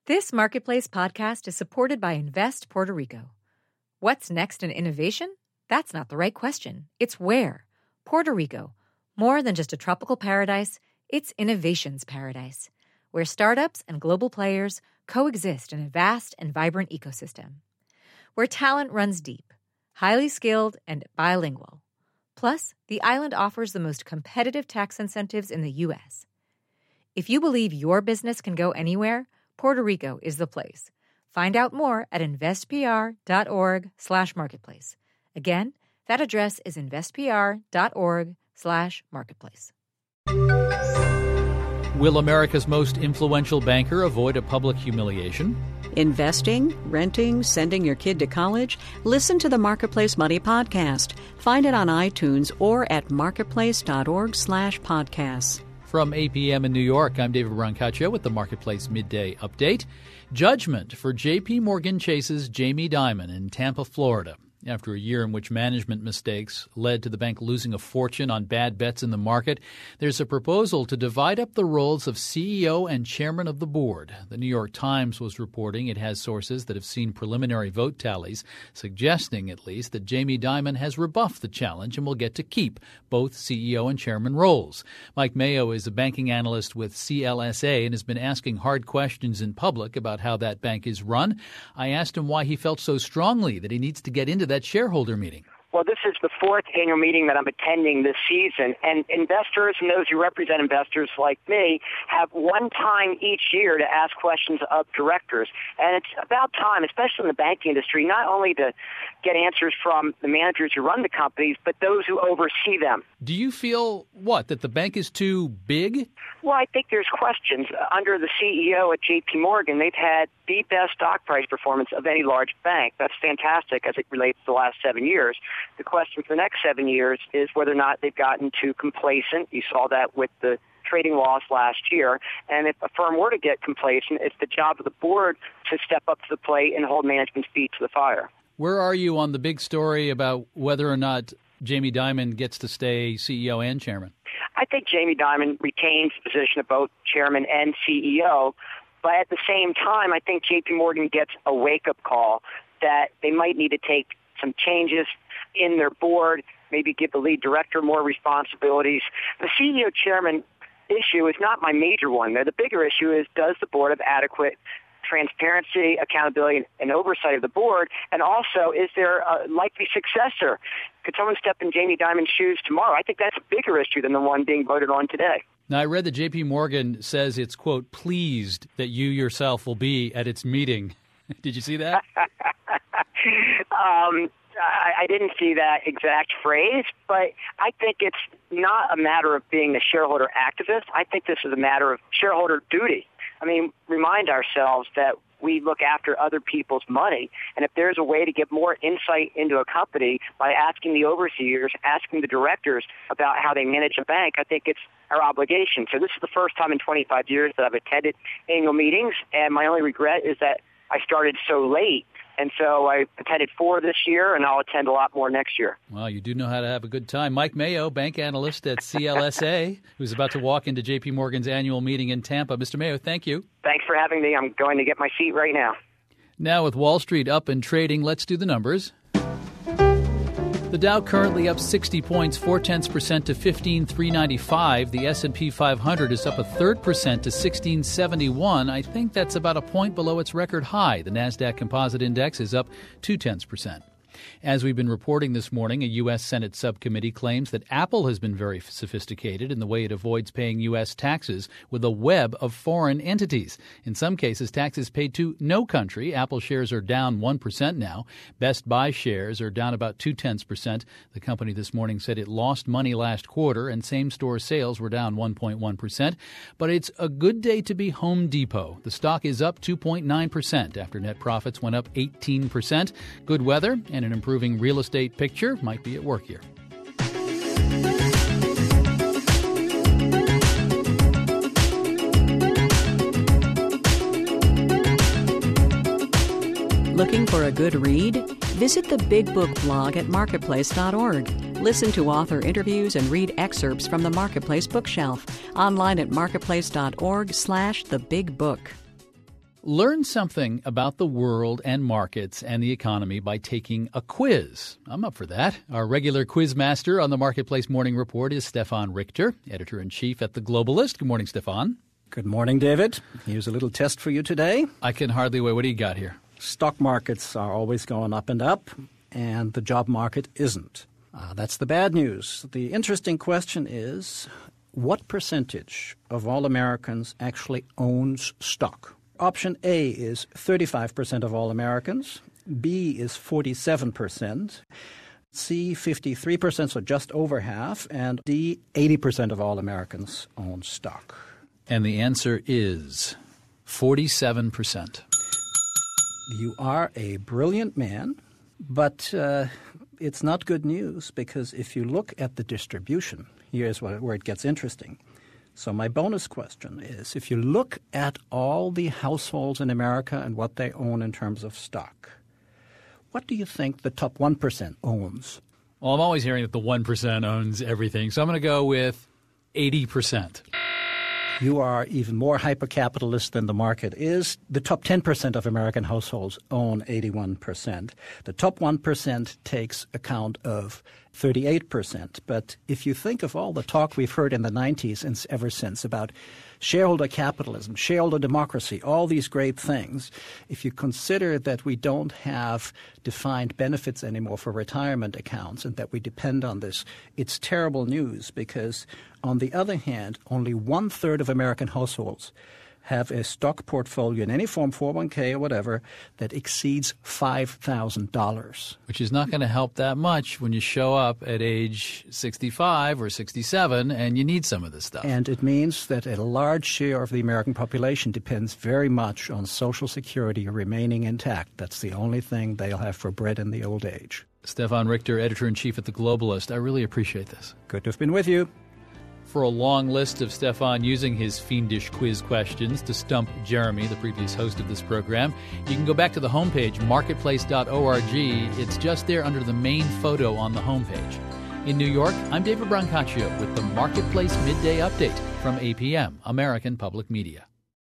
This Marketplace podcast is supported by Invest Puerto Rico. What's next in innovation? That's not the right question. It's where. Puerto Rico. More than just a tropical paradise, it's innovation's paradise, where startups and global players coexist in a vast and vibrant ecosystem. Where talent runs deep, highly skilled, and bilingual. Plus, the island offers the most competitive tax incentives in the U.S. If you believe your business can go anywhere, Puerto Rico is the place. Find out more at investpr.org/marketplace. Again, that address is investpr.org/marketplace. Will America's most influential banker avoid a public humiliation? Investing, renting, sending your kid to college? Listen to the Marketplace Money podcast. Find it on iTunes or at marketplace.org/podcasts. From 8 p.m. in New York, I'm David Brancaccio with the Marketplace Midday Update. Judgment for J.P. Morgan Chase's Jamie Dimon in Tampa, Florida. After a year in which management mistakes led to the bank losing a fortune on bad bets in the market, there's a proposal to divide up the roles of CEO and chairman of the board. The New York Times was reporting it has sources that have seen preliminary vote tallies, suggesting at least that Jamie Dimon has rebuffed the challenge and will get to keep both CEO and chairman roles. Mike Mayo is a banking analyst with CLSA and has been asking hard questions in public about how that bank is run. I asked him why he felt so strongly that he needs to get into that shareholder meeting. Well, this is the fourth annual meeting that I'm attending this season, and investors and those who represent investors like me have one time each year to ask questions of directors. And it's about time, especially in the banking industry, not only to get answers from the managers who run the companies, but those who oversee them. Do you feel, that the bank is too big? Well, I think there's questions. Under the CEO at J.P. Morgan, they've had the best stock price performance of any large bank. That's fantastic as it relates to the last 7 years. The question for the next 7 years is whether or not they've gotten too complacent. You saw that with the trading loss last year. And if a firm were to get complacent, it's the job of the board to step up to the plate and hold management's feet to the fire. Where are you on the big story about whether or not Jamie Dimon gets to stay CEO and chairman? I think Jamie Dimon retains the position of both chairman and CEO. But at the same time, I think J.P. Morgan gets a wake-up call that they might need to take some changes in their board, maybe give the lead director more responsibilities. The CEO-chairman issue is not my major one. The bigger issue is, does the board have adequate transparency, accountability, and oversight of the board? And also, is there a likely successor? Could someone step in Jamie Dimon's shoes tomorrow? I think that's a bigger issue than the one being voted on today. Now, I read that J.P. Morgan says it's, quote, pleased that you yourself will be at its meeting. Did you see that? I didn't see that exact phrase, but I think it's not a matter of being a shareholder activist. I think this is a matter of shareholder duty. I mean, remind ourselves that we look after other people's money, and if there's a way to get more insight into a company by asking the overseers, asking the directors about how they manage a bank, I think it's our obligation. So this is the first time in 25 years that I've attended annual meetings, and my only regret is that I started so late. And so I attended 4 this year, and I'll attend a lot more next year. Well, you do know how to have a good time. Mike Mayo, bank analyst at CLSA, who's about to walk into J.P. Morgan's annual meeting in Tampa. Mr. Mayo, thank you. Thanks for having me. I'm going to get my seat right now. Now with Wall Street up and trading, let's do the numbers. The Dow currently up 60 points, 0.4% to 15,395. The S&P 500 is up 1/3% to 1671. I think that's about a point below its record high. The Nasdaq Composite Index is up 0.2%. As we've been reporting this morning, a U.S. Senate subcommittee claims that Apple has been very sophisticated in the way it avoids paying U.S. taxes with a web of foreign entities. In some cases, taxes paid to no country. Apple shares are down 1% now. Best Buy shares are down about 0.2%. The company this morning said it lost money last quarter, and same-store sales were down 1.1%. But it's a good day to be Home Depot. The stock is up 2.9% after net profits went up 18%. Good weather and an improving real estate picture might be at work here. Looking for a good read? Visit the Big Book blog at marketplace.org. Listen to author interviews and read excerpts from the Marketplace bookshelf. Online at marketplace.org/thebigbook. Learn something about the world and markets and the economy by taking a quiz. I'm up for that. Our regular quiz master on the Marketplace Morning Report is Stefan Richter, editor-in-chief at The Globalist. Good morning, Stefan. Good morning, David. Here's a little test for you today. I can hardly wait. What do you got here? Stock markets are always going up and up, and the job market isn't. That's the bad news. The interesting question is, what percentage of all Americans actually owns stock? Option A is 35% of all Americans. B is 47%. C, 53%, so just over half. And D, 80% of all Americans own stock. And the answer is 47%. You are a brilliant man, but it's not good news because if you look at the distribution, here's where it gets interesting. So my bonus question is, if you look at all the households in America and what they own in terms of stock, what do you think the top 1% owns? Well, I'm always hearing that the 1% owns everything, so I'm going to go with 80%. You are even more hyper-capitalist than the market is. The top 10% of American households own 81%. The top 1% takes account of 38%. But if you think of all the talk we've heard in the 90s and ever since about shareholder capitalism, shareholder democracy, all these great things, if you consider that we don't have defined benefits anymore for retirement accounts and that we depend on this, it's terrible news because, on the other hand, only 1/3 of American households have a stock portfolio in any form, 401k or whatever, that exceeds $5,000. Which is not going to help that much when you show up at age 65 or 67 and you need some of this stuff. And it means that a large share of the American population depends very much on Social Security remaining intact. That's the only thing they'll have for bread in the old age. Stefan Richter, editor-in-chief at The Globalist. I really appreciate this. Good to have been with you. For a long list of Stefan using his fiendish quiz questions to stump Jeremy, the previous host of this program, you can go back to the homepage, marketplace.org. It's just there under the main photo on the homepage. In New York, I'm David Brancaccio with the Marketplace Midday Update from APM, American Public Media.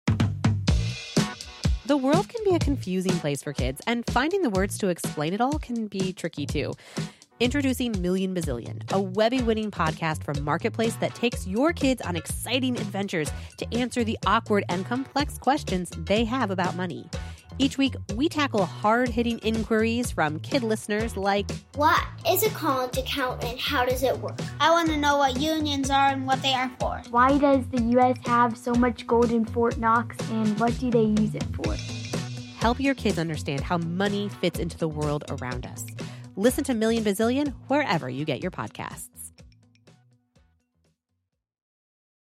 The world can be a confusing place for kids, and finding the words to explain it all can be tricky too. Introducing Million Bazillion, a Webby-winning podcast from Marketplace that takes your kids on exciting adventures to answer the awkward and complex questions they have about money. Each week, we tackle hard-hitting inquiries from kid listeners like, what is a college account and how does it work? I want to know what unions are and what they are for. Why does the U.S. have so much gold in Fort Knox and what do they use it for? Help your kids understand how money fits into the world around us. Listen to Million Bazillion wherever you get your podcasts.